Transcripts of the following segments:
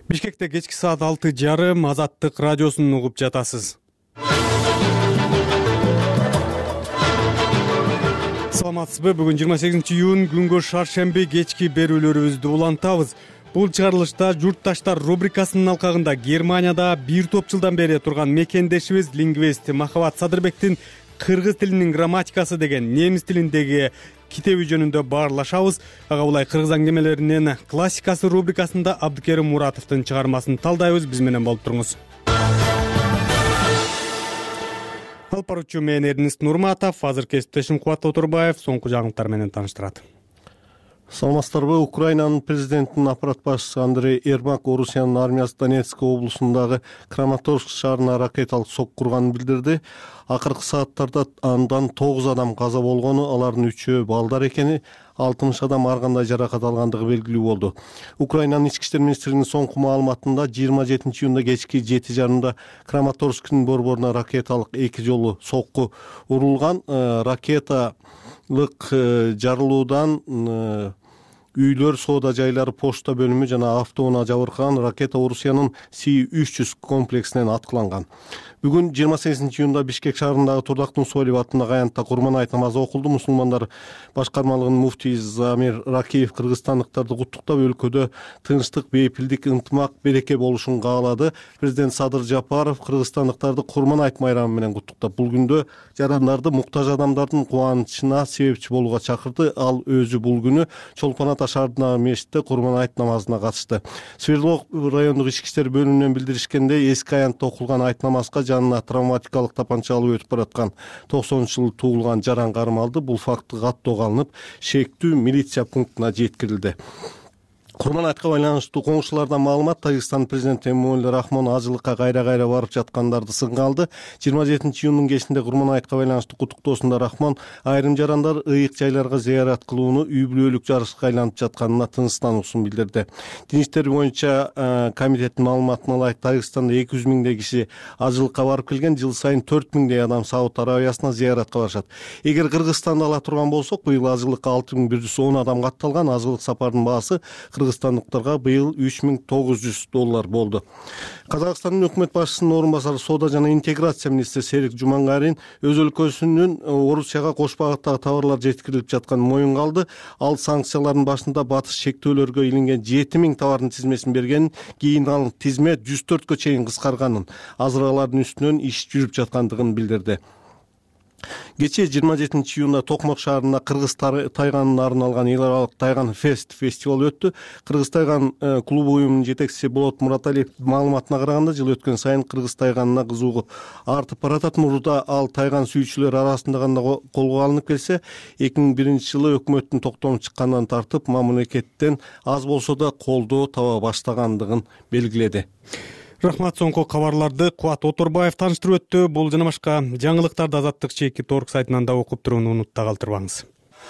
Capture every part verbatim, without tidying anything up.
Бишкекте кечки саат алты жарым Азаттык радиосун угуп жатасыз. Саламатсызбы? Бүгүн жыйырма сегизинчи июнь күнгө шаршемби кечки берүүлөрүбүздү улантабыз. Бул чыгарылышта журтташтар рубрикасынын алкагында Германияда бир топ жылдан бери турган мекендешибиз лингвист Махабат Садырбектин кыргыз тилинин грамматикасы деген немис тилиндеги китеби жөнүндө баарлашабыз. Ага булай кыргыз аңгемелеринин классикасы рубрикасында Абдыкерим Муратовдун чыгармасын талдайбыз. Биз менен болуп туруңуз. Алып баруучу мен Эрнест Нурматов, азыр кесиптешим Кубат Отурбаев соңку жаңылыктар менен тааныштырат. Саламатсыздарбы? Украинанын президентинин аппарат башчысы Андрей Ермак Орусиянын армиясы Донецк облусундагы Краматорск шаарына ракеталык сокку курганын билдирди. Акыркы сааттарда андан тогуз адам каза болгону, алардын үчөө балдар экени, алтымыш адам ар кандай жаракат алгандыгы белгилүү болду. Украинанын ички иштер министринин соңку маалыматында жыйырма жетинчи июнда кечки жети жарымда Краматорскдин борборуна ракеталык эки жолу сокку урулган. Ракеталык жарылуудан үйлөр, соода жайлары, почта бөлүмү жана автоунаа жабыркаган. Ракета Орусиянын Си үч жүз комплексинен аткыланган. Бүгүн жыйырма сегизинчи июнда Бишкек шаарындагы Турдактын Суалиев атындагы аянтта Курман айт намазы окулду. Мусулмандар башкармалыгынын муфтии Замир Ракиев кыргызстандыктарды куттуктап, өлкөдө тынчтык, бейпилдик, ынтымак, береке болушун каалады. Президент Садыр Жапаров кыргызстандыктарды Курман айт майрамы менен куттуктап, бул күндө жарандарды, муктаж адамдардын кубанычына себепчи болууга чакырды. Ал өзү бул күнү Чолпон Ата шаарындагы мечитте Курман айт намазына катышты. Свердлов райондук ички иштер бөлүмүнөн билдиришкендей, эски аянтта окулган айт намазга жанына травматикалык тапанча алып өтүп бараткан токсонунчу жылы туулган жаран кармалды. Бул факты каттоого алынып, шектүү милиция пунктуна жеткирилди. Курман айтка байланыштуу коңшулардан маалымат: Тажикстан президенти Эмомали Рахмон ажылыкка кайра-кайра барып жаткандарды сынга алды. жыйырма жетинчи июндун кечинде Курман айтка байланыштуу куттуктоосунда Рахмон айрым жарандар ыйык жайларга зыярат кылууну үй бүлөлүк жарышка айланып жатканына тынчтануусун билдирди. Дин иштери боюнча комитеттин маалыматына ылайык, Тажикстанда эки жүз миңдей киши ажылыкка барып келген. Жыл сайын төрт миңдей адам Сауд Арабиясына зыяратка барышат. Эгер Кыргызстанды ала турган болсок, быйыл ажылыкка алты миң бир жүз он адам катталган. Ажылык сапардын баасы кыргызстандыктарга быйыл үч миң тогуз жүз доллар болду. Казакстандын өкмөт башчысынын орун басары, соода жана интеграция министри Серик Жумангарин өз өлкөсүнүн Орусияга кош багыттагы товарлар жеткирилип жатканын моюнга алды. Ал санкциялардын башында батыш шектөөлөргө илинген жети миң товардын тизмесин бергенин, кийин ал тизме жүз төрткө чейин кыскарганын, азыр алардын үстүнөн иш жүрүп жаткандыгын билдирди. Кечээ жыйырма жетинчи июнда Токмок шаарында Кыргыз тайганына арналган эл аралык Тайган Фест фестивал өттү. Кыргыз тайган клубу уюмунун жетекчиси Болот Мураталиевдин маалыматына караганда, жыл өткөн сайын Кыргыз тайганына кызыгуу артып баратат. Мурда ал тайган сүйүүчүлөр арасында гана колго алынып келсе, эки миң биринчи жылы өкмөттүн токтому чыккандан тартып мамлекеттен аз болсо да колдоо таба баштагандыгын белгиледи. Рахмат. Соңку кабарларды Кубат Отурбаев тааныштырып өттү. Бул жана башка жаңылыктарды Азаттык чеки торг сайтынан да окуп турууну унутта калтырбаңыз.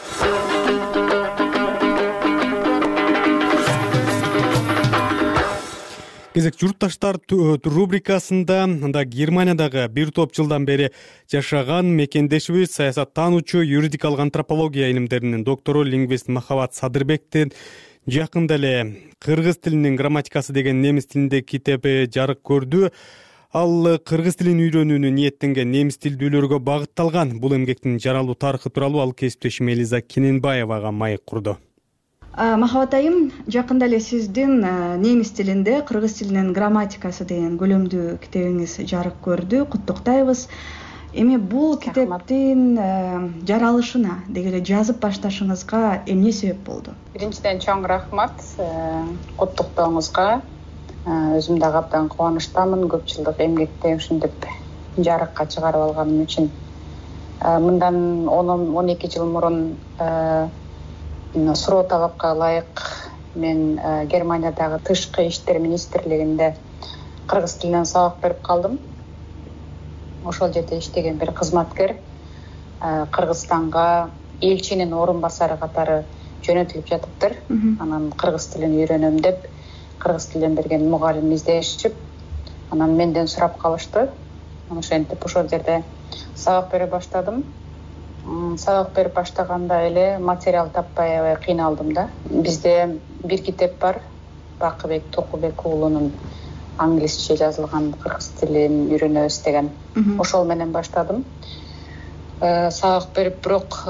Кезек журтташтар рубрикасында анда Германиядагы бир топ жылдан бери жашаган мекендешибиз, саясаттануучу, юридикалык антропология илимдеринин доктору, лингвист Махабат Садырбектин жакында эле кыргыз тилинин грамматикасы деген немис тилиндеги китеби жарык көрдү. Ал кыргыз тилин үйрөнүүнү ниеттенген немис тилдүүлөргө багытталган. Бул эмгектин жаралуу тарыхы тууралуу ал кесиптешим Элиза Кененбаевага маек курду. Махабат айым, жакында эле сиздин немис тилинде кыргыз тилинин грамматикасы деген көлөмдүү китебиңиз жарык көрдү. Куттуктайбыз. Эми бул китептин жаралышына, деги эле жазып башташыңызга эмне себеп болду? Биринчиден чоң рахмат куттуктооңузга. Өзүм дагы абдан кубанычтамын көп жылдык эмгекте ушинтип жарыкка чыгарып алганым үчүн. Мындан он эки жыл мурун суроо талапка ылайык мен Германиядагы тышкы иштер министрлигинде кыргыз тилинен сабак берип калдым. Ошол жерде иштеген бир кызматкер Кыргызстанга элчинин орун басары катары жөнөтүлүп жатыптыр. Анан кыргыз тилин үйрөнөм деп кыргыз тилден берген мугалим издешип, анан менден сурап калышты. Ошентип ошол жерде сабак бере баштадым. Сабак берип баштаганда эле материал таппай аябай кыйналдым да. Бизде бир китеп бар, Бакыбек Токубек уулунун англисче жазылган кыргыз тилин үйрөнөбүз деген ошол менен баштадым. Сабак берип, бирок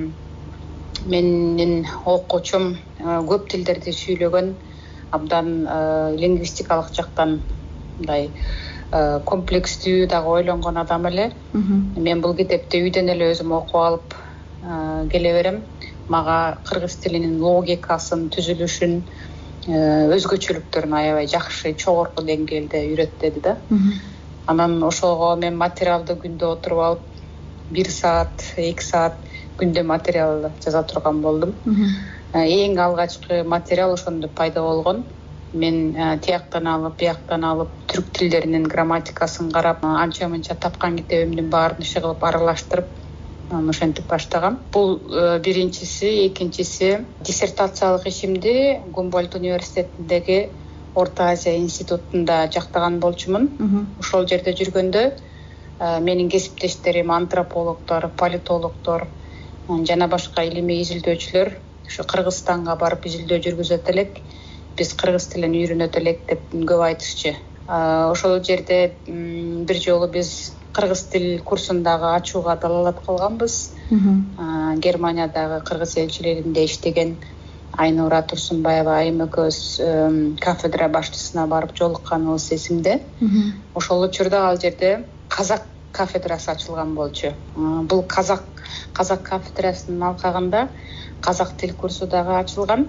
менин окуучум көп тилдерди сүйлөгөн, абдан лингвистикалык жактан мындай комплекстүү дагы ойлонгон адам эле. Мен бул китепти үйдөн эле өзүм окуп алып келе берем. Мага кыргыз тилинин логикасын, түзүлүшүн, өзгөчөлүктөрүн аябай жакшы, жогорку деңгээлде үйрөттү да. Анан ошого мен материалды күндө отуруп алып, бир саат, эки саат күндө материал жаза турган болдум. Эң алгачкы материал ошондо пайда болгон. Мен тияктан алып, бияктан алып, түрк тилдеринин грамматикасын карап, анча-мынча тапкан китебимдин баарын иши кылып аралаштырып, ошентип баштагам. Бул биринчиси, экинчиси диссертациялык ишимди Гумбольдт университетиндеги Орто Азия институтунда жактаган болчумун. Ошол жерде жүргөндө менин кесиптештерим антропологдор, политологдор жана башка илимий изилдөөчүлөр ушу Кыргызстанга барып изилдөө жүргүзөт элек, биз кыргыз тилин үйрөнөт элек деп көп айтышчы. Ошол жерде бир жолу биз кыргыз тил курсундагы ачууга далалат кылганбыз. Германиядагы кыргыз элчилигинде иштеген Айнура Турсунбаева айым экөөбүз кафедра башчысына барып жолукканыбыз эсимде. Ошол учурда ал жерде казак кафедрасы ачылган болчу. Бул казак казак кафедрасынын алкагында казак тил курсу дагы ачылган.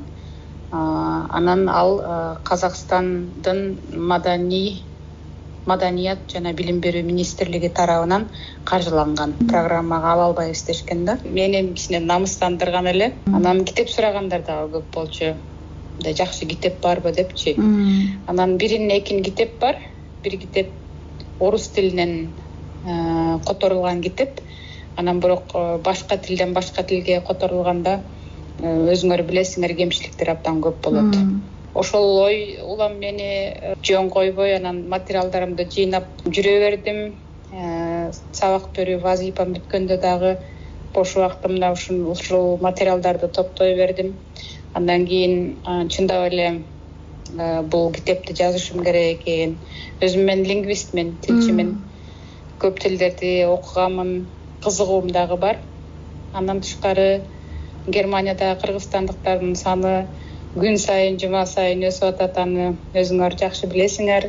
Анан ал Казакстандын маданий маданият жана билим берүү министрлиги тарабынан каржыланган. Программага ала албайбыз дешкен да. Мени кичине намыстандырган эле. Анан китеп сурагандар дагы көп болчу. Мындай жакшы китеп барбы депчи. Анан бирин экин китеп бар. Бир китеп орус тилинен которулган китеп. Анан бирок башка тилден башка тилге которулганда өзүңөр билесиңер, кемчиликтер абдан көп болот. Ошол ой улам мени жөн койбой, анан материалдарымды жыйнап жүрө бердим. Сабак берүү вазифам бүткөндө дагы бош убактымда ушул материалдарды топтой бердим. Андан кийин чындап эле бул китепти жазышым керек экен. Өзүм мен лингвистмин, тилчимин. Көп тилдерди окуганмын, кызыгуум дагы бар. Андан тышкары Германиядагы кыргызстандыктардын саны күн сайын, жума сайын өсүп атат, аны өзүңөр жакшы билесиңер.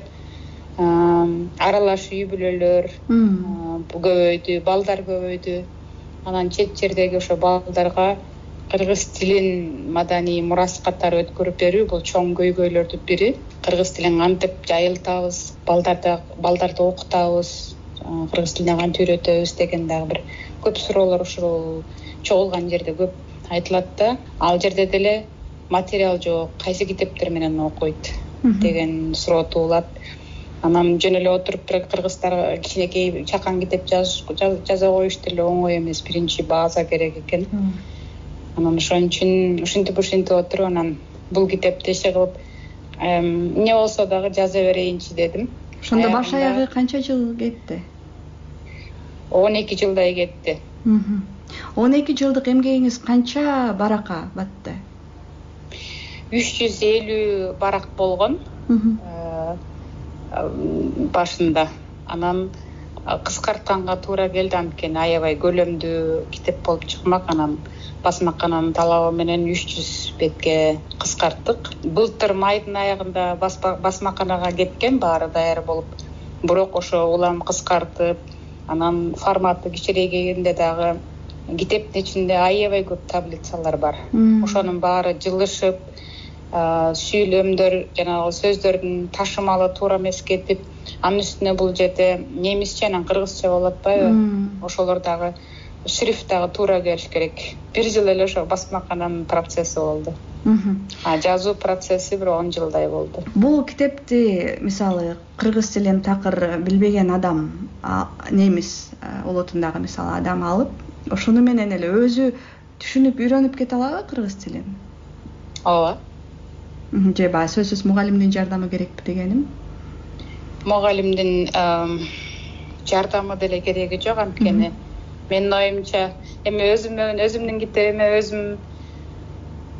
Аралаш үй бүлөлөр көбөйдү, балдар көбөйдү. Анан чет жердеги ошо балдарга кыргыз тилин маданий мурас катары өткөрүп берүү бул чоң көйгөйлөрдүн бири. Кыргыз тилин кантип жайылтабыз, балдарды балдарды окутабыз, кыргыз тилине кантип үйрөтөбүз деген дагы бир көп суроолор ушул чогулган жерде көп айтылат да. Ал жерде деле материал жок, кайсы китептер менен окуйт деген суроо туулат. Анан жөн эле отуруп бир кыргыздар кичинекей чакан китеп жаза коюш деле оңой эмес, биринчи база керек экен. Анан ошон үчүн ушинтип ушинтип отуруп анан бул китепти иши кылып эмне болсо дагы жаза берейинчи дедим. Ошондо баш аягы канча жыл кетти? он эки жылдай кетти. он эки жылдык эмгегиңиз канча баракка батты? үч жүз элүү барак болгон башында. Анан кыскартканга туура келди, анткени аябай көлөмдүү китеп болуп чыкмак. Анан басмакананын талабы менен үч жүз бетке кыскарттык. Былтыр майдын аягында басмаканага кеткен, баары даяр болуп. Бирок ошо улам кыскартып, анан форматы кичирейгенде дагы китептин ичинде аябай көп таблицалар бар. Ошонун баары жылышып, сүйлөмдөр жана сөздөрдүн ташымалы туура эмес кетип, анын үстүнө бул жерде немисче менен кыргызча болуп атпайбы? Ошолор дагы шрифт дагы туура келиш керек. Бир жыл эле ошо басмакананын процесси болду. А жазуу процесси бир он жылдай болду. Бул китепти мисалы кыргыз тилин такыр билбеген адам, немис улутундагы мисалы адам алып, ошону менен эле өзү түшүнүп, үйрөнүп кете алабы кыргыз тилин? Ооба. Же баягы сөзсүз мугалимдин жардамы керекпи дегеним? Мугалимдин жардамы деле кереги жок, анткени менин оюмча эми өзүм өзүмдүн китебиме өзүм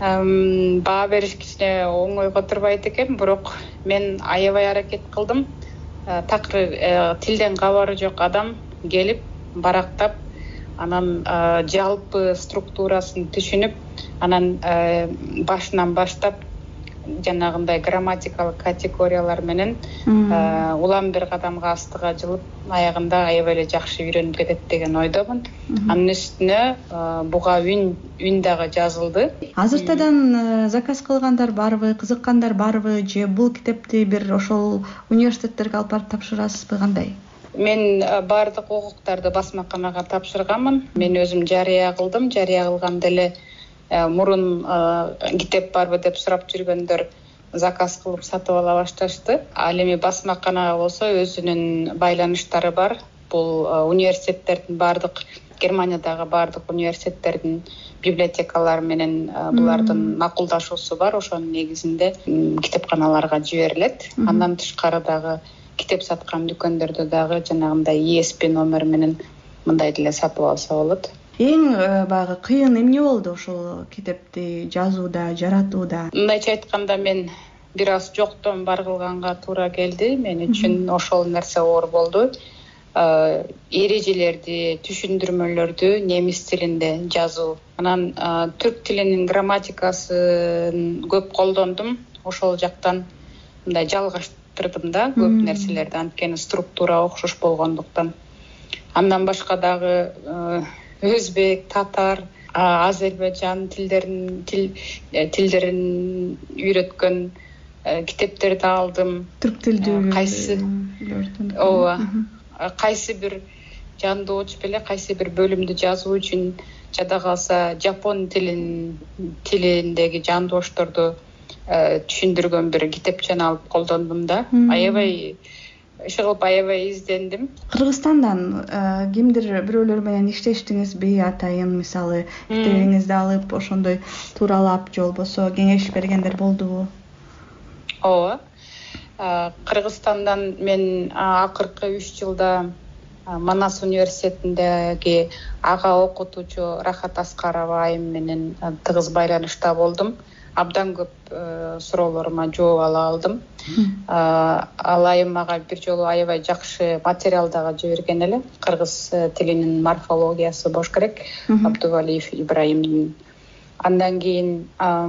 баа бериш кичине оңойго турбайт экен, бирок мен аябай аракет кылдым. Такыр тилден кабары жок адам келип барактап, анан жалпы структурасын түшүнүп, анан башынан баштап жанагындай грамматикалык категориялар менен улам бир кадамга астыга жылып, аягында аябай эле жакшы үйрөнүп кетет деген ойдомун. Анын үстүнө буга үн үн дагы жазылды. Азыртадан заказ кылгандар барбы, кызыккандар барбы, же бул китепти бир ошол университеттерге алып барып тапшырасызбы, кандай? Мен бардык укуктарды басмаканага тапшырганмын. Мен өзүм жарыя кылдым. Жарыя кылганда эле мурун китеп барбы деп сурап жүргөндөр заказ кылып сатып ала башташты. Ал эми басмаканага болсо өзүнүн байланыштары бар. Бул университеттердин бардык, Германиядагы бардык университеттердин библиотекалары менен булардын макулдашуусу бар. Ошонун негизинде китепканаларга жиберилет. Андан тышкары дагы китеп саткан дүкөндөрдө дагы жанагындай и эс пи номер менен мындай деле сатып алса болот. Эң баягы кыйын эмне болду ошол китепти жазууда, жаратууда? Мындайча айтканда, мен бир аз жоктон бар кылганга туура келди. Мен үчүн ошол нерсе оор болду. Эрежелерди, түшүндүрмөлөрдү немис тилинде жазуу. Анан түрк тилинин грамматикасын көп колдондум. Ошол жактан мындай жалгаштырдым да көп нерселерди, анткени структура окшош болгондуктан. Андан башка дагы өзбек, татар, азербайжан тилдерин тилдерин үйрөткөн китептерди алдым. Түрк тилдүү кайсы ооба кайсы бир жандоочу беле кайсы бир бөлүмдү жазуу үчүн жада калса жапон тилин тилиндеги жандоошторду түшүндүргөн бир китепчени алып колдондум да. Аябай иши кылып аябай издендим. Кыргызстандан кимдир бирөөлөр менен иштештиңизби, атайын мисалы китебиңизди алып ошондой тууралап же болбосо кеңеш бергендер болдубу? Ооба. Кыргызстандан мен акыркы үч жылда Манас университетиндеги ага окутуучу Рахат Аскарова айым менен тыгыз байланышта болдум. Абдан көп суроолорума жооп ала алдым. Ал айым мага бир жолу аябай жакшы материал дагы жиберген эле. Кыргыз тилинин морфологиясы болуш керек. Абдувалиев Ибраимдин. Андан кийин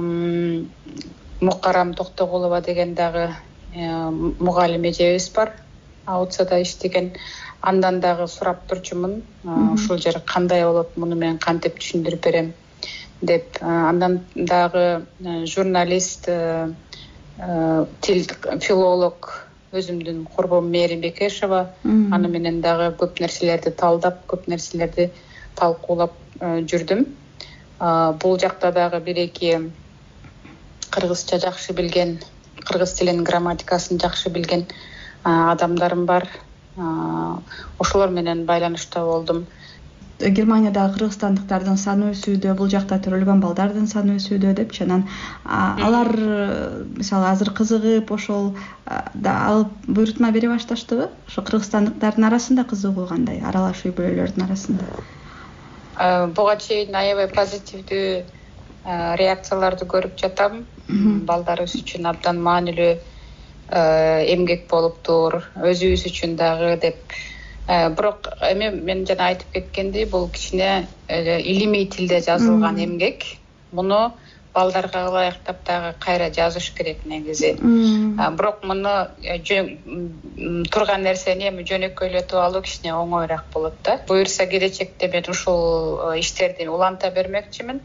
Мукарам Токтогулова деген дагы мугалим эжебиз бар. Аутсада иштеген. Андан дагы сурап турчумун. Ушул жер кандай болот, муну мен кантип түшүндүрүп берем деп. Андан дагы журналист, тил филолог өзүмдүн курбум Мери Бекешева, аны менен дагы көп нерселерди талдап, көп нерселерди талкуулап жүрдүм. Бул жакта дагы бир-эки кыргызча жакшы билген, кыргыз тилинин грамматикасын жакшы билген адамдарым бар. Ошолор менен байланышта болдум. Германиядагы кыргызстандыктардын саны өсүүдө, бул жакта төрөлгөн балдардын саны өсүүдө деп, анан алар мисалы азыр кызыгып ошол да алып буйрутма бере башташтыбы? Ошо кыргызстандыктардын арасында кызыгуу кандай, аралаш үй-бүлөлөрдүн арасында? Буга чейин аябай позитивдүү реакцияларды көрүп жатам. Балдарыбыз үчүн абдан маанилүү эмгек болуптур, өзүбүз үчүн дагы деп. Бирок эми мен жана айтып кеткендей, бул кичине илимий тилде жазылган эмгек. Муну балдарга ылайыктап дагы кайра жазыш керек негизи. Бирок муну турган нерсени эми жөнөкөйлөтүп алуу кичине оңоюраак болот да. Буюрса келечекте мен ушул иштерди уланта бермекчимин.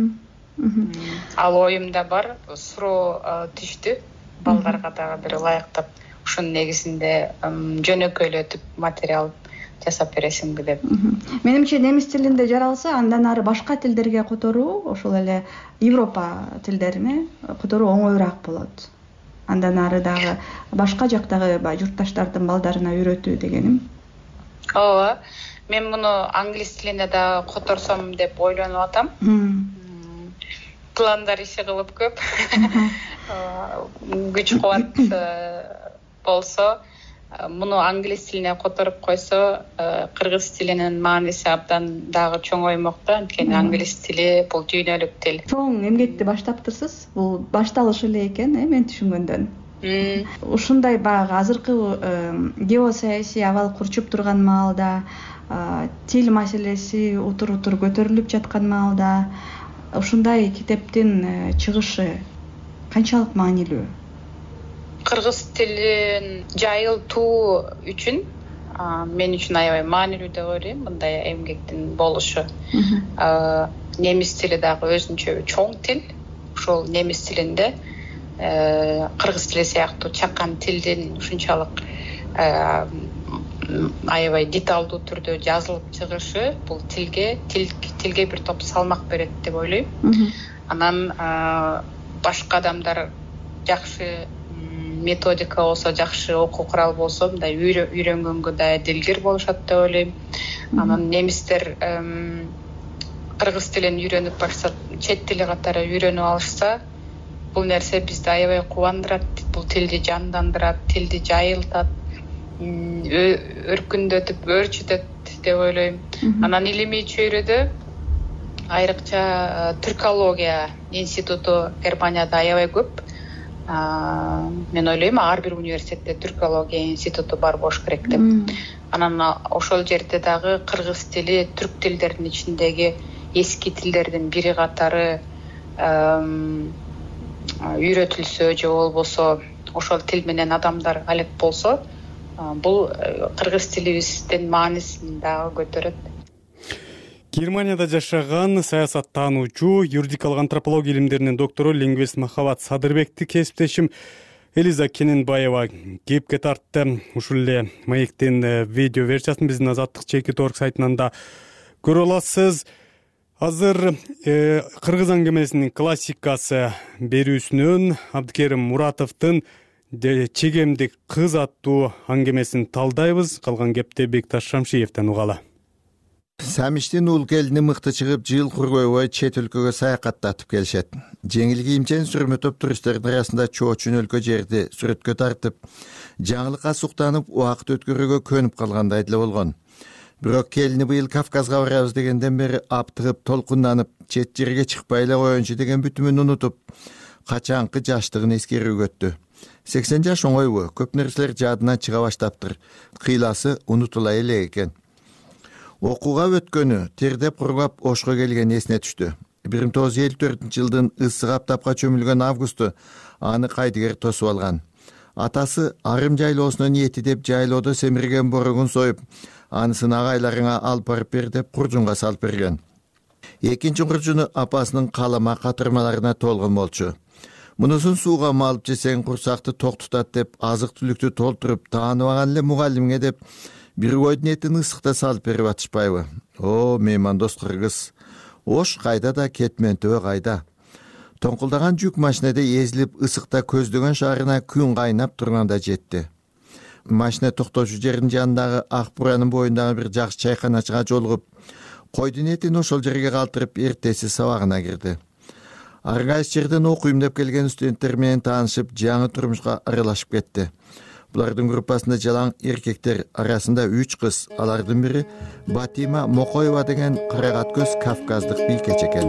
Ал оюмда бар, суроо түштү. Балдарга дагы бир ылайыктап ушунун негизинде жөнөкөйлөтүп материал жасап бересиңби деп. Менимче немис тилинде жаралса, андан ары башка тилдерге которуу, ошол эле Европа тилдерине которуу оңоюраак болот. Андан ары дагы башка жактагы журтташтардын балдарына үйрөтүү дегеним. Ооба. Мен муну англис тилине дагы которсом деп ойлонуп атам. Пландар иши кылып көп. Күч кубат болсо муну англис тилине которуп койсо кыргыз тилинин мааниси абдан дагы чоңоймок да. Анткени англис тили бул дүйнөлүк тил. Чоң эмгекти баштаптырсыз. Бул башталыш эле экен, э, мен түшүнгөндөн. Ушундай баягы азыркы геосаясий абал курчуп турган маалда, тил маселеси утур утур көтөрүлүп жаткан маалда ушундай китептин чыгышы канчалык маанилүү? Кыргыз тилин жайылтуу үчүн мен үчүн аябай маанилүү деп ойлойм мындай эмгектин болушу. Немис тили дагы өзүнчө чоң тил. Ошол немис тилинде кыргыз тили сыяктуу чакан тилдин ушунчалык аябай деталдуу түрдө жазылып чыгышы бул тилге тилге бир топ салмак берет деп ойлойм. Анан башка адамдар жакшы методика болсо, жакшы окуу курал болсо, мындай үйрөнгөнгө да дилгир болушат деп ойлойм. Анан немистер кыргыз тилин үйрөнүп башса, чет тили катары үйрөнүп алышса, бул нерсе бизди аябай кубандырат. Бул тилди жандандырат, тилди жайылтат, өркүндөтүп, өөрчүтөт деп ойлойм. Анан илимий чөйрөдө айрыкча түркология институту Германияда аябай көп. Мен ойлойм, ар бир университетте түркология институту бар болуш керек деп. Анан ошол жерде дагы кыргыз тили түрк тилдеринин ичиндеги эски тилдердин бири катары үйрөтүлсө же болбосо ошол тил менен адамдар алек болсо, бул кыргыз тилибиздин маанисин дагы көтөрөт. Германияда жашаган саясаттануучу, юридикалык антропология илимдеринин доктору лингвист Махабат Садырбекти кесиптешим Элиза Кененбаева кепке тартты. Ушул эле маектин видео версиясын биздин Азаттык чекит точка орг сайтынан да көрө аласыз. Азыр кыргыз аңгемесинин классикасы берүүсүнөн Абдыкерим Муратовдун Чегемдик кыз аттуу аңгемесин талдайбыз. Калган кепти Бекташ Шамшиевден угалы. Самиштин ул келини мыкты чыгып, жыл кургойбой чет өлкөгө саякаттатып келишет. Жеңил кийимчен сүрмөтөп туристтердин арасында чоочун өлкө жерди сүрөткө тартып, жаңылыкка суктанып, убакыт өткөрүүгө көнүп калгандай деле болгон. Бирок келини быйыл Кавказга барабыз дегенден бери аптыгып, толкунданып, чет жерге чыкпай эле коеюнчу деген бүтүмүн унутуп, качанкы жаштыгын эскерүүгө өттү. сексен жаш оңойбу, көп нерселер жадынан чыга баштаптыр. Кыйласы унутула эле экен. Окууга өткөнү, тердеп кургап Ошко келген эсине түштү. бир миң тогуз жүз элүү төртүнчү жылдын ысык аптапка чөмүлгөн августу аны кайдыгер тосуп алган. Атасы арым жайлоосуна ниети деп жайлоодо семирген борогун союп, анысын агайларыңа алып барып бер деп куржунга салып берген. Экинчи куржуну апасынын калама катырмаларына толгон болчу. Мунусун сууга малып жесең курсакты ток тутат деп азык түлүктү толтуруп тааныбаган эле мугалимге деп бир койдун этин ысыкта салып берип атышпайбы? О, меймандос кыргыз. Ош кайда да кетмен төбө кайда. Тоңкулдаган жүк машинеде эзилип ысыкта көздөгөн шаарына күн кайнап турганда жетти. Машина токтоочу жердин жанындагы ак буранын боюндагы бир жакшы чайканачыга жолугуп, койдун этин ошол жерге калтырып эртеси сабагына кирди. Ар кайсы жерден окуйм деп келген студенттер менен таанышып, жаңы турмушка аралашып кетти. Булардын группасында жалаң эркектер арасында үч кыз, алардын бири Батима Мокоева деген карагат көз кавказдык бийкеч экен.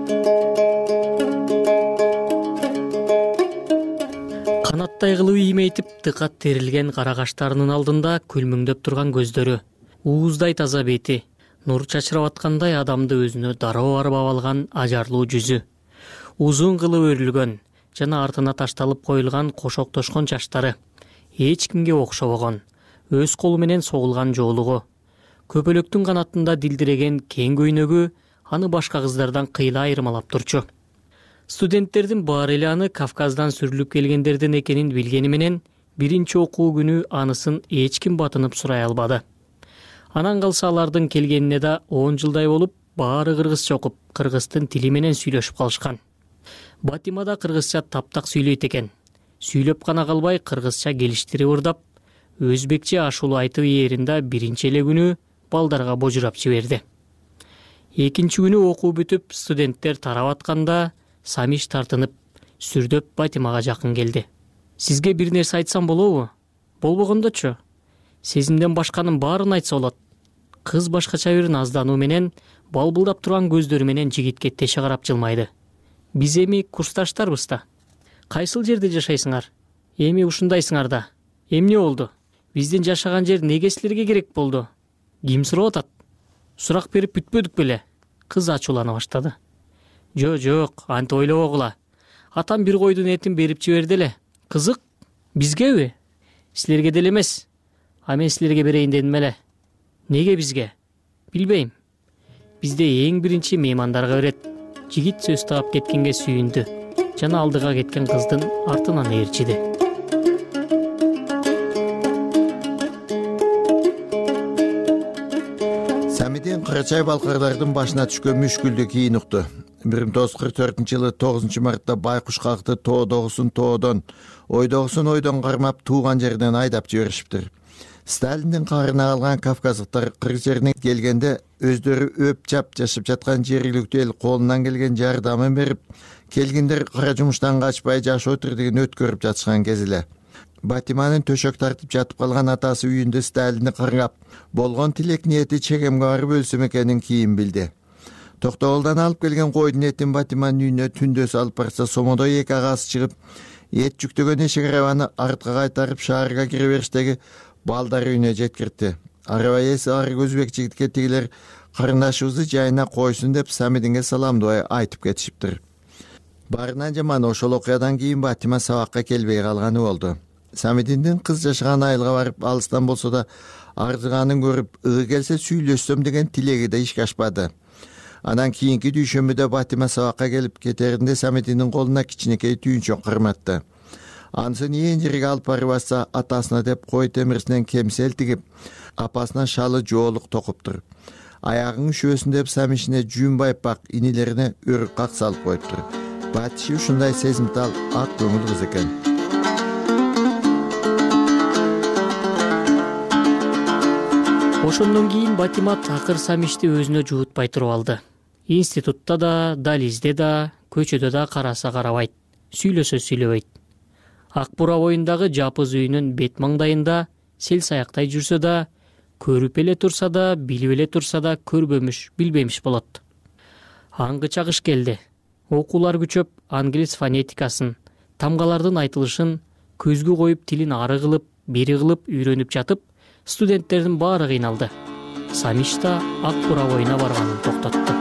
Канаттай кылуу иймейтип тыкат терилген кара каштарынын алдында күлмүңдөп турган көздөрү, ууздай таза бети, нур чачырап аткандай адамды өзүнө дароо арбап алган ажарлуу жүзү, узун кылып өрүлгөн жана артына ташталып коюлган кошоктошкон чачтары, эч кимге окшобогон, өз колу менен согулган жоолугу, көпөлөктүн канатында дилдиреген кең көйнөгү аны башка кыздардан кыйла айырмалап турчу. Студенттердин баары эле аны Кавказдан сүрүлүп келгендерден экенин билгени менен биринчи окуу күнү анысын эч ким батынып сурай албады. Анан калса алардын келгенине да он жылдай болуп, баары кыргызча окуп, кыргыздын тили менен сүйлөшүп калышкан. Батима да кыргызча таптак сүйлөйт экен. Сүйлөп гана калбай кыргызча келиштирип ырдап, өзбекче ашулуу айтып ээринде биринчи эле күнү балдарга божурап жиберди. Экинчи күнү окуу бүтүп, студенттер тарап атканда Самиш тартынып, сүрдөп Батимага жакын келди. Сизге бир нерсе айтсам болобу? болбогондочу сезимден башканын баарын айтса болот. Кыз башкача бир наздануу менен балбылдап турган көздөрү менен жигитке теше карап жылмайды. Биз эми курсташтарбыз да. Кайсыл жерде жашайсыңар? Эми ушундайсыңар да. Эмне болду? Биздин жашаган жер неге силерге керек болду? Ким сурап атат? Сурак берип бүтпөдүк беле? Кыз ачуулана баштады. Жо, жок, антип ойлобогула. Атам бир койдун этин берип жиберди эле. Кызык, бизгеби? Силерге деле эмес. А мен силерге берейин дедим эле. Неге бизге? Билбейм. Бизде эң биринчи меймандарга берет. Жигит сөз таап кеткенге сүйүндү. Жана алдыга кеткен кыздын артынан ээрчиди. Самидин Кырачай балкарлардын башына түшкөн мүшкүлдү кийин укту. бир миң тогуз жүз кырк төртүнчү жылы тогузунчу мартта байкуш калкты тоодогусун тоодон, ойдогусун ойдон кармап тууган жеринен айдап жиберишиптир. Сталиндин каарына калган кавказдыктар кыргыз жерине келгенде өздөрү өп чап жашап жаткан жергиликтүү эл колунан келген жардамын берип, келгиндер кара жумуштан качпай жашоо тирдигин өткөрүп жатышкан кез эле. Батиманын төшөк тартып жатып калган атасы үйүндө Сталинди каргап, болгон тилек ниети чегемге барып өлсөм экенин кийин билди. Токтогулдан алып келген койдун этин Батиманын үйүнө түндө салып барса, сомодо эки агасы чыгып, эт жүктөгөн эшик арабаны артка кайтарып шаарга кире бериштеги балдар үйүнө жеткирди. Араба ээси арык өзбек жигитке тигилер карындашыбызды жайына койсун деп Самидинге саламдабай айтып кетишиптир. Барынан жаман ошол окуядан кийин Батима сабакка келбей калганы болду. Самидиндин кыз жашаган айылга барып, алыстан болсо да арзыганын көрүп, ығы келсе сүйлөшсөм деген тилеги да ишке ашпады. Анан кийинки дүйшөмбүдө Батима сабакка келип кетеринде Самидиндин колуна кичинекей түйүнчөк карматты. Ансын ээн жерге алып барып атса, атасына деп кой темирсинен кемсел тигип, апасына шалы жоолук токуптур. Аягың үшөсүн деп самишине жүүн байпак, инилерине өрүк как салып коюптур. Батиши ушундай сезимтал, ак көңүл кыз экен. Ошондон кийин Батима такыр Самишти өзүнө жуутпай туруп алды. Институтта да, дализде да, көчөдө да караса карабайт, сүйлөсө сүйлөбөйт. Ак бура боюндагы жапыз үйүнүн бет маңдайында сел саяктай жүрсө да, көрүп эле турса да, билип эле турса да көрбөмүш, билбемиш болот. Аңгыча кыш келди. Окуулар күчөп, англис фонетикасын, тамгалардын айтылышын көзгү коюп тилин ары кылып, бери кылып үйрөнүп жатып, студенттердин баары кыйналды. Самиш да ак бура боюна барганын токтотту.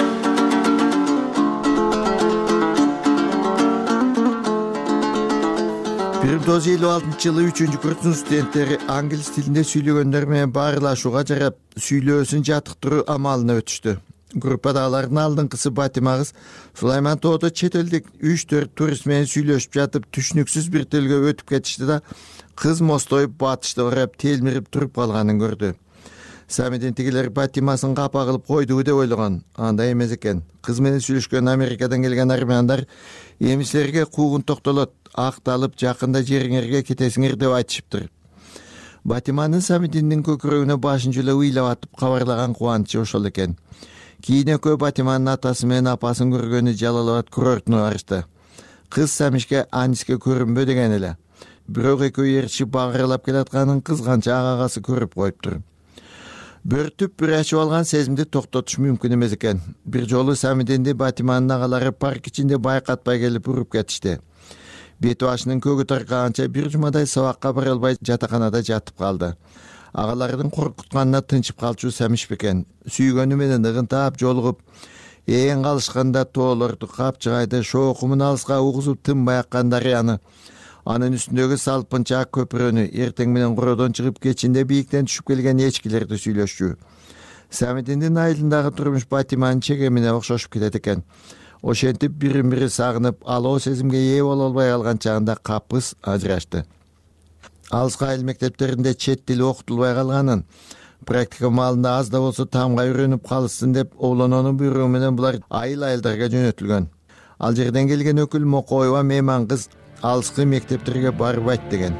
бир миң тогуз жүз элүү алтынчы жылы үчүнчү курстун студенттери англис тилинде сүйлөгөндөр менен баарлашууга жарап, сүйлөөсүн жатыктыруу амалына өтүштү. Группадагылардын алдыңкысы Батима кыз Сулайман тоодо чет элдик үч төрт турист менен сүйлөшүп жатып, түшүнүксүз бир тилге өтүп кетишти да, кыз мостоюп батышты карап телмирип туруп калганын көрдү. Самидин тигилер Батимасын капа кылып койдубу деп ойлогон. Андай эмес экен. Кыз менен сүйлөшкөн Америкадан келген армяндар эмисилерге куугун токтолот, акталып жакында жериңерге кетесиңер деп айтышыптыр. Батиманын Самидиндин көкүрөгүнө башын жулап ыйлап атып кабарлаган кубанычы ошол экен. Кийин экөө Батиманын атасы менен апасын көргөнү Жалал-Абад курортуна барышты. Кыз Самишке аниске көрүнбө деген эле. Бирок экөө ээрчип багыралап келатканын кызганча агасы көрүп коюптур. Бөртүп бир ачып алган сезимди токтотуш мүмкүн эмес экен. Бир жолу Самидинди Батиманын агалары парк ичинде байкатпай келип уруп кетишти. Бет башынын көгү таркаганча бир жумадай сабакка бара албай жатаканада жатып калды. Агалардын коркутканына тынчып калчу Самиш бекен. Сүйгөнү менен ыгынтап жолугуп, ээн калышканда тоолорду, капчыгайды, шоокумун алыска угузуп тынбай аккан дарыяны, анын үстүндөгү салпынчаак көпүрөнү, эртең менен куродон чыгып кечинде бийиктен түшүп келген эчкилерди сүйлөшчү. Самидиндин айылындагы турмуш Батиманын чегемине окшошуп кетет экен. Ошентип бирин бири сагынып, алоо сезимге ээ боло албай калган чагында капыс ажырашты. Алыска айыл мектептеринде чет тили окутулбай калганын, практика маалында аз да болсо тамга үйрөнүп калышсын деп оолононун буйругу менен булар айыл-айылдарга жөнөтүлгөн. Ал жерден келген өкүл Мокоева мейман кыз алыскы мектептерге барбайт деген.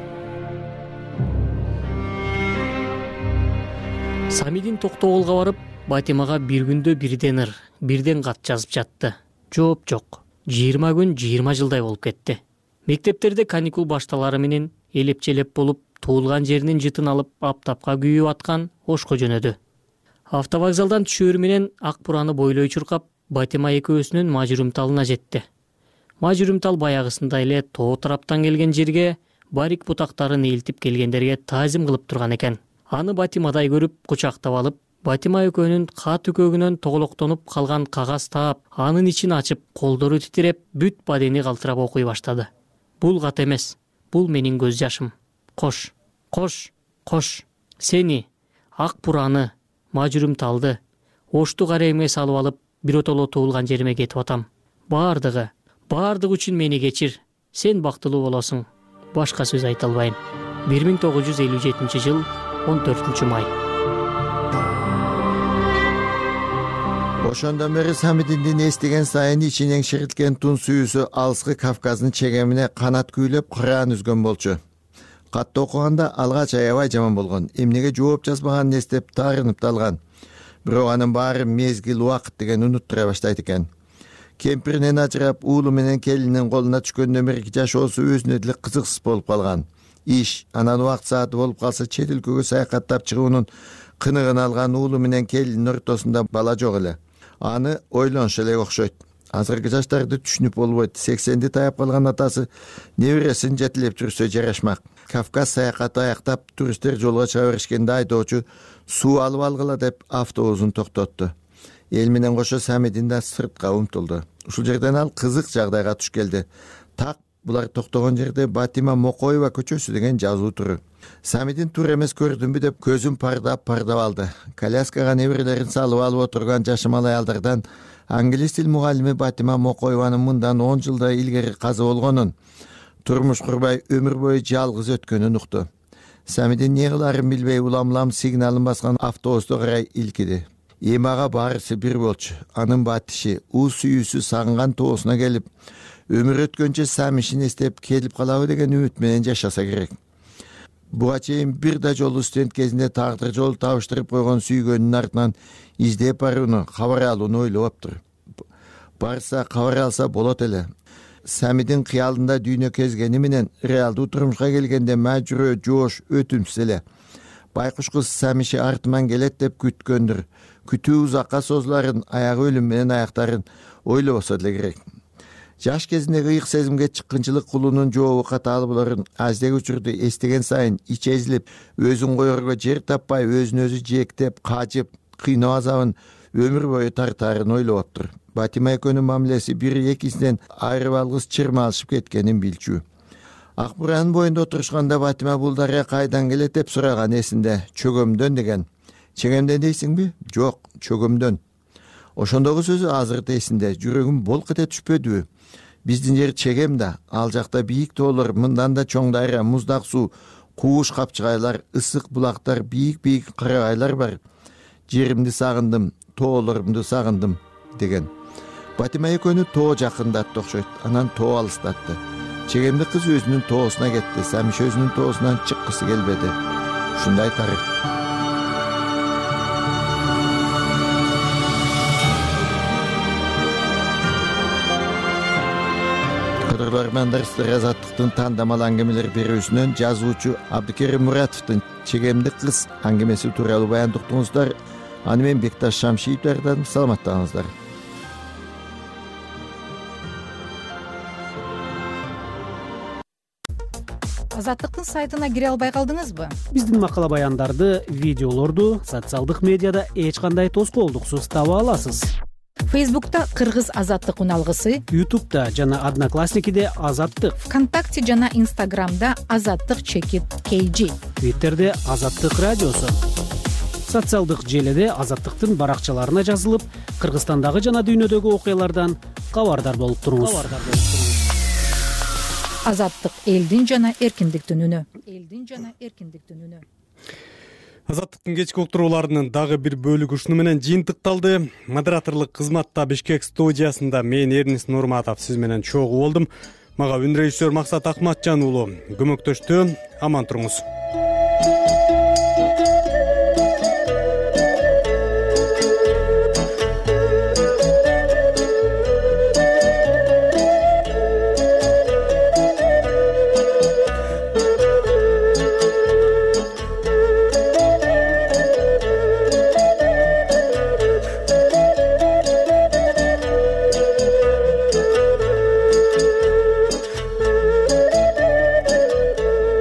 Самидин Токтогулга барып, Батимага бир күндө бирден ыр, бирден кат жазып жатты. Жооп жок. жыйырма күн жыйырма жылдай болуп кетти. Мектептерде каникул башталары менен элеп-челеп болуп, туулган жеринин жытын алып аптапка күйүп аткан Ошко жөнөдү. Автовокзалдан түшөөрү менен ак бураны бойлой чуркап Батима экөөсүнүн мажурумталына жетти. Мажурумтал баягысындай эле тоо тараптан келген жерге барик бутактарын ээлтип келгендерге таазим кылып турган экен. Аны Батимадай көрүп кучактап алып, Батима экөөнүн кат үкөгүнөн тоголоктонуп калган кагаз таап, анын ичин ачып, колдору титиреп, бүт бадени калтырап окуй баштады. Бул кат эмес, бул менин көз жашым. Кош, кош, кош. Сени, ак бураны, мажурумталды, Ошту карайымга салып алып, биротоло туулган жериме кетип атам. Баардыгы, баардыгы үчүн мени кечир. Сен бактылуу болосуң. Башка сөз айта албайм. бир миң тогуз жүз элүү жетинчи жыл он төртүнчү май. Ошондон бери Самидиндин эстеген сайын ичинен ширилткен тун сүйүүсү алыскы Кавказдын чегемине канат күүлөп кыраан үзгөн болчу. Катты окуганда алгач аябай жаман болгон, эмнеге жооп жазбаганын эстеп таарынып далган. Бирок анын баары мезгил, убакыт деген унуттура баштайт экен. Кемпиринен ажырап, уулу менен келинин колуна түшкөндөн берки жашоосу өзүнө деле кызыксыз болуп калган. Иш, анан убакыт сааты болуп калса чет өлкөгө саякаттап чыгуунун кыныгын алган уулу менен келиндин ортосунда бала жок эле. Аны ойлонуш эле окшойт. Азыркы жаштарды түшүнүп болбойт. сексенди таяп калган атасы небересин жетелеп жүрсө жарашмак. Кавказ саякаты аяктап, туристтер жолго чыга беришкенде айдоочу суу алып алгыла деп автобусун токтотту. Эл менен кошо Самидин да сыртка умтулду. Ушул жерден ал кызык жагдайга туш келди. Так булар токтогон жерде Батима Мокоева көчөсү деген жазуу туру. Самидин тур эмес көрдүмбү деп көзүн пардап пардап алды. Коляскага неберелерин салып алып отурган жашымал аялдардан англис тил мугалими Батима Мокоеванын мындан он жылдай илгери каза болгонун, турмуш курбай өмүр бою жалгыз өткөнүн укту. Самидин не кыларын билбей улам-улам сигналын баскан автобусту карай илкиди. Эми ага баарысы бир болчу. Анын батиши, уу сүйүүсү сагынган тоосуна келип, өмүр өткөнчө Самишин эстеп келип калабы деген үмүт менен жашаса керек. Буга чейин бир да жолу студент кезинде тагдыр жол табыштырып койгон сүйгөнүнүн артынан издеп барууну, кабар алууну ойлоптур. Барса кабар алса болот эле. Самидин кыялында дүйнө кезгени менен реалдуу турмушка келгенде мажүрөө, жоош, өтүмсүз эле. Байкуш кыз Самиши артыман келет деп күткөндүр. Күтүү узакка созуларын, аягы өлүм менен аяктарын ойлобосо деле керек. Жаш кезиндеги ыйык сезимге чыккынчылык кулунун жообу катаалы болорун аздеги учурду эстеген сайын ичи эзилип, өзүн коерго жер таппай, өзүн өзү жээктеп, кажып, кыйноо азабын өмүр бою тартаарын ойлоптур. Батима экөөнүн мамилеси бири экисинен айрып алгыс чырма алышып кеткенин билчү. Ак буранын боюнда отурушканда Батима бул дарыя кайдан келет деп сураган эсинде. Чөгөмдөн деген. Чегемден дейсиңби? Жок, чөгөмдөн. Ошондогу сөзү азыр да эсинде. Жүрөгүм болк эте түшпөдүбү? Биздин жер чегем да, ал жакта бийик тоолор, мындан да чоң дарыя, муздак суу, кууш капчыгайлар, ысык булактар, бийик-бийик карагайлар бар. Жеримди сагындым, тоолорумду сагындым деген. Батима экөөнү тоо жакындатты окшойт, анан тоо алыстатты. Чегемди кыз өзүнүн тоосуна кетти, Самиш өзүнүн тоосунан чыккысы келбеди. Ушундай тарых. Кадырлармандар Азаттыктын тандамал аңгемелер берүүсүнөн жазуучу Абдыкерим Муратовдун Чегемди кыз аңгемеси тууралуу баяндоо уктуңуздар. Аны мен Бекташ Шамшиев даярдадым. Саламаттаңыздар. Азаттыктын сайтына кире албай калдыңызбы? Биздин макала баяндарды, видеолорду социалдык медиада эч кандай тоскоолдуксуз таба аласыз. Фейсбукта Кыргыз Азаттык уналгысы, Ютубта жана Одноклассникиде Азаттык, ВКонтакте жана Инстаграмда Азаттык чекит кей джи, Твиттерде Азаттык радиосу. Социалдык желеде Азаттыктын баракчаларына жазылып, Кыргызстандагы жана дүйнөдөгү окуялардан кабардар болуп туруңуз. Азаттык элдин жана эркиндиктин үнү. Элдин жана эркиндиктин үнү. Азаттыктын кечки уктурууларынын дагы бир бөлүгү ушуну менен жыйынтыкталды. Модераторлук кызматта Бишкек студиясында мен Эрнис Нурматов сиз менен чогуу болдум. Мага үн режиссер Максат Акматжан уулу көмөктөштү. Аман туруңуз.